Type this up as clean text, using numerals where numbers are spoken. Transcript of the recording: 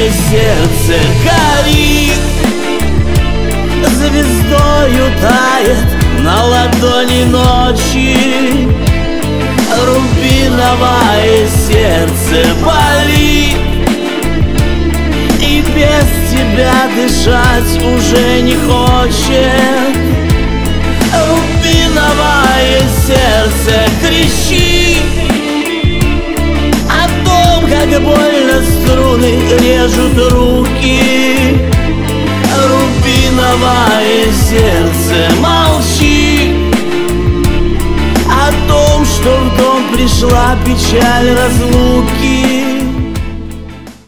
сердце горит, звездою тает на ладони ночи. Рубиновое сердце болит, и без тебя дышать уже не хочет. Рубиновое сердце кричит о том, как больно струны режут руки. Рубиновое сердце молчит о том, что в дом пришла печаль разлуки.